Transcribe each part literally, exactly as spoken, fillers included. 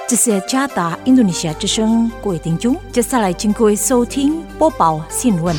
这是加达印度尼西亚之声，各位听众，接下来请各位收听播报新闻。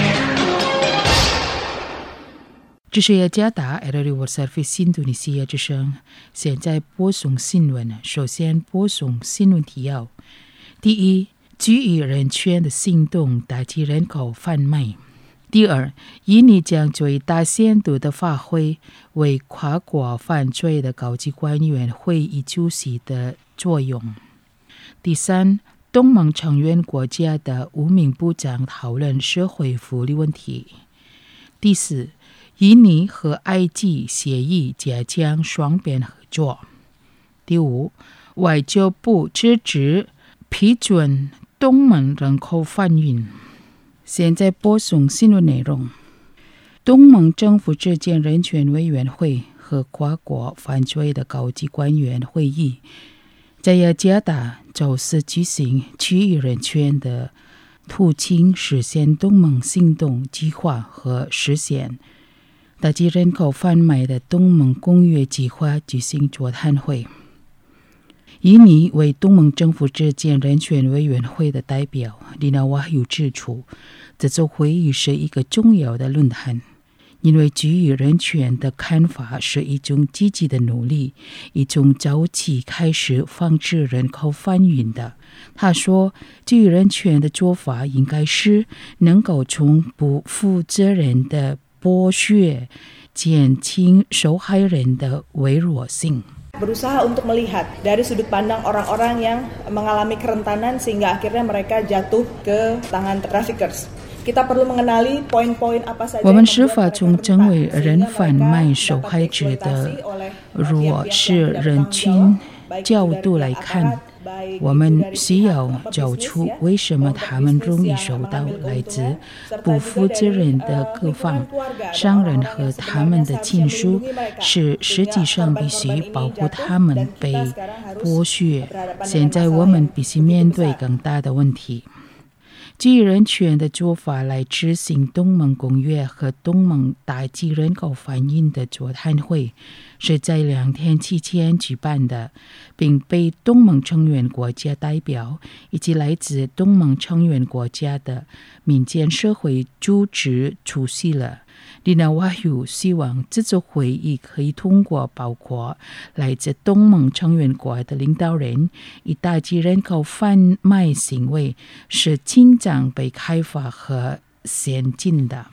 这是加达 R R World Service 印度尼西亚之声，现在播送新闻。首先播送新闻提要：第一，居于人权的行动打击人口贩卖；第二，印尼将最大限度的发挥为跨国犯罪的高级官员会议主席的作用；第三，东盟成员国家的五名部长讨论社会福利问题；第四，印尼和埃及协议加强双边合作；第五，外交部支持批准东盟人口贩运。现在播送新闻内容。东盟政府之间人权委员会和跨国犯罪的高级官员会议在雅加达周四举行区域人权的途径实现东盟行动计划和实现打击人口贩卖的东盟公约计划举行座谈会。印尼为东盟政府之间人权委员会的代表利纳瓦尤指出，这次会议是一个重要的论坛，因为基于人权的看法是一种积极的努力，一种早期开始防止人口贩运的。他说，基于人权的做法应该是能够从不负责任的剥削减轻受害人的微弱性。 Berusaha untuk melihat dari sudut pandang orang-orang yang mengalami kerentanan sehingga akhirnya mereka jatuh ke tangan traffickers. Kita perlu mengenali poin-poin apa saja 我们是否从成为人贩卖受害者的弱势人群角度来看，我们需要找出为什么他们容易受到来自不负责任的各方商人和他们的亲属，是实际上必须保护他们被剥削。现在我们必须面对更大的问题。基于人权的做法来执行东盟公约和东盟打击人口贩运的座谈会是在两天期间举办的，并被东盟成员国家代表以及来自东盟成员国家的民间社会组织出席了。利纳瓦尤希望这次会议可以通过包括来自东盟成员国的领导人以打击人口贩卖行为是经常被开发和先进的。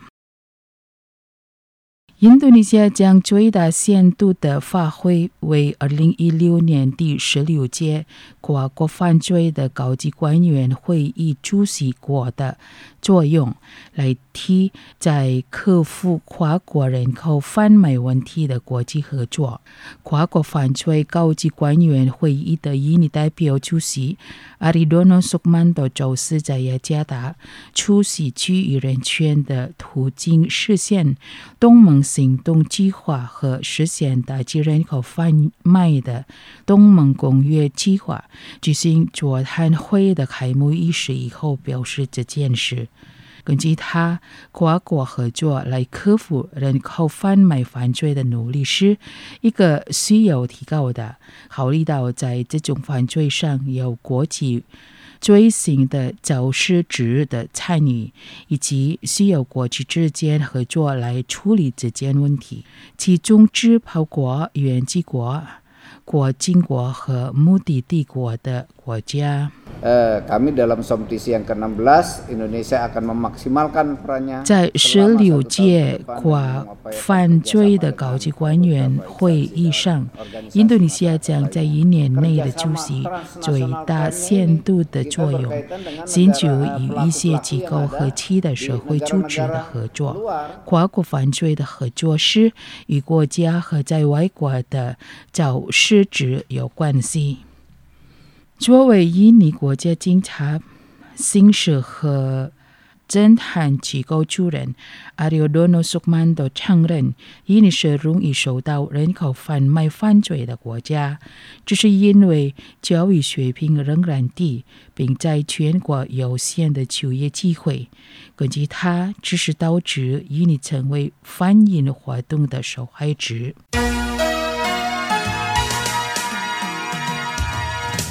印度尼西亚将最大限度地发挥为二零一六年第十六届跨国犯罪的高级官员会议主席国的作用，来替在克服跨国人口贩卖问题的国际合作。跨国犯罪高级官员会议的印尼代表主席阿里多诺苏曼多周四在雅加达出席区域人权的途径实现东盟行动计划和实现打击人口贩卖的东盟公约计划举行座谈会的开幕仪式以后表示这件事。根据他，跨国合作来克服人口贩卖犯罪的努力是一个需要提高的，考虑到在这种犯罪上有国际罪行的肇事者的参与，以及需要国际之间合作来处理这件问题，其中只包括远籍国、国境国和目的地国的国家。 Kami dalam kompetisi yang ke enam belas, Indonesia akan memaksimalkan perannya. 在十六届跨犯罪的高级官员会议上，印度尼西亚将在一年内的出席最大限度的作用，寻求与一些机构和其他社会组织的合作。跨国犯罪的合作是与国家和在外国的肇事者有关系。作为印尼国家警察、刑事和侦探机构主任阿里多诺苏曼多承认，印尼是容易受到人口贩卖犯罪的国家，这是因为教育水平仍然低，并在全国有限的就业机会。根据他，这是导致印尼成为贩运活动的受害者。东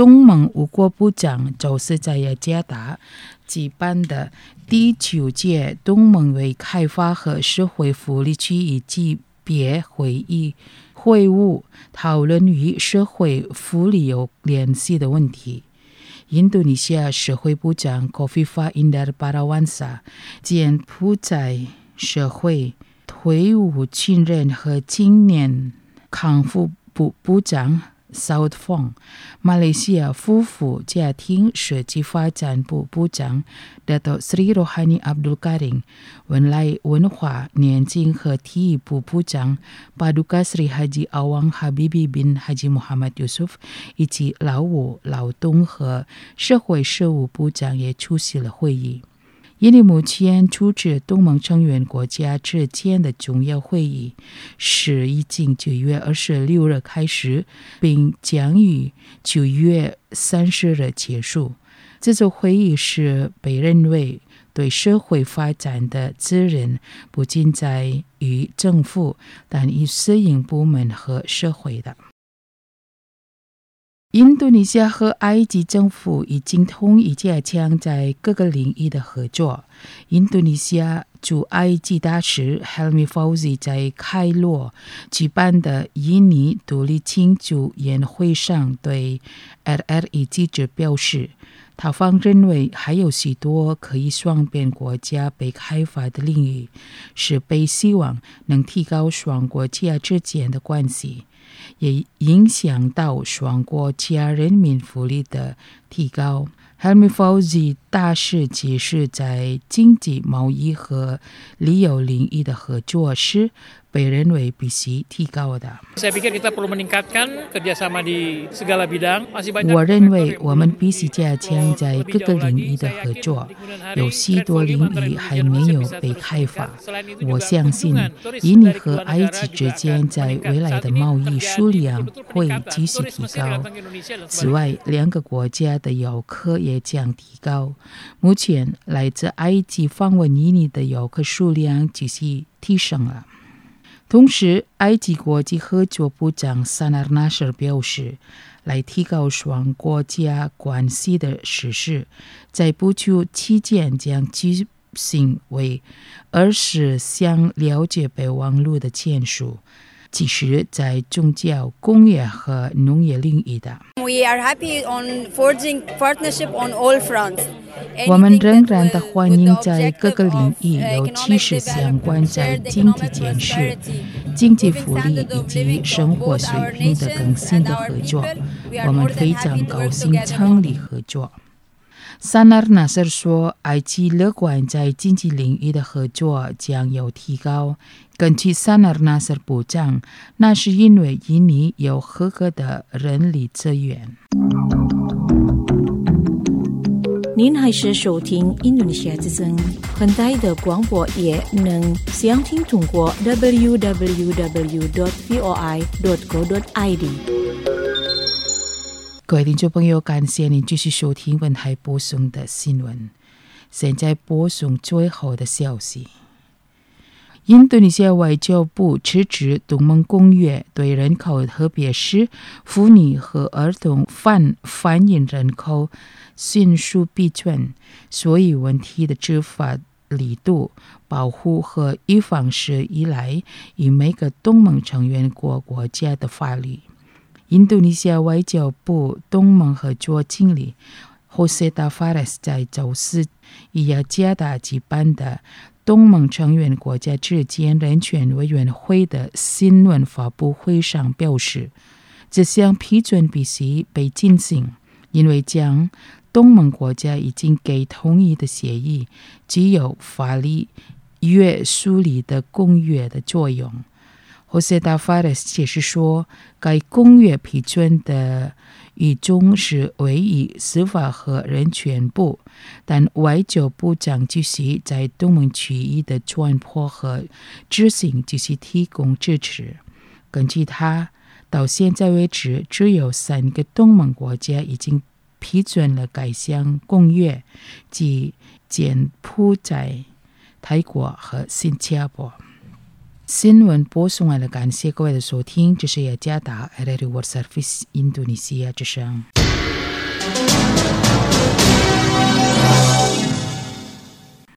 东盟五国部长就是在雅加达举办的第九届东盟为开发和社会福利区域级别会议会晤，讨论与社会福利有联系的问题。印度尼西亚社会部长 Kofifa Indar Parawansa 柬埔寨社会退伍军人和青年康复部部长Saud Fong， 马来西亚夫妇家庭设计发展部部长 Dato Sri Rohani Abdul Karim， 文莱文化年轻和体育部部长 Paduka Sri Haji Awang Habibi bin Haji Muhammad Yusuf， 以及劳务、劳动和社会事务部长也出席了会议。印尼目前处置东盟成员国家之间的重要会议是已经九月二十六日开始，并将于九月三十日结束。这次会议是被认为对社会发展的责任不仅在于政府，但与私营部门和社会的。印度尼西亚和埃及政府已经同意加强在各个领域的合作。印度尼西亚驻埃及大使 Helmi Fauzi 在开罗举办的印尼独立庆祝宴会上对 R R E 记者表示，他方认为还有许多可以双边国家被开发的领域，是被希望能提高双国家之间的关系，也影响到双国家人民福利的提高。Helmi Fauzi 大使解释，在经济、贸易和旅游领域的合作是被认为必须提高的。我认为我们必须加强在各个领域的合作，有许多领域还没有被开发。我相信印尼和埃及之间在未来的贸易数量会继续提高。此外，两个国家的游客也将提高。目前来自埃及访问印尼的游客数量继续提升了。同时，埃及国际合作部长 Sanar Nasser 表示，来提高双国家关系的实施，在不久期间将举行为二十项了解备忘录的签署，即是在宗教、工业和农业领域的。 We are happy on forging partnership on all fronts. 我们仍然的欢迎在各个领域，尤其是相关在经济建设、经济福利以及生活水平的更新的合作。我们非常高兴成立合作。Sanar Nasser 说，埃及乐观在经济领域的合作将有提高。根据 Sanar Nasser 部长，那是因为印尼有合格的人力资源。 您还是收听印度尼西亚之声，很大的广播也能详听通过 double-u double-u double-u dot v o i dot co dot i d。 各位听众朋友，感谢您继续收听文台播送的新闻。现在播送最后的消息。印度尼西亚外交部支持东盟公约对人口，特别是妇女和儿童反反映人口迅速逼准，所以问题的执法力度、保护和预防是依赖于每个东盟成员国国家的法律。印度尼西亚外交部东盟合作经理 Jose Tavares 在周四与雅加达举办的东盟成员国家之间人权委员会的新闻发布会上表示，这项批准必须被进行，因为将东盟国家已经给同意的协议具有法律约束力的公约的作用。Jose Tavares 解释说，该公约批准的语中是位于司法和人权部，但外交部长继续在东盟区域的传播和执行继续提供支持。根据他，到现在为止，只有三个东盟国家已经批准了该项公约，即柬埔寨、泰国和新加坡。新闻播送完了，感谢各位的收听，这是雅加达 R R E World Service 印度尼西亚之声。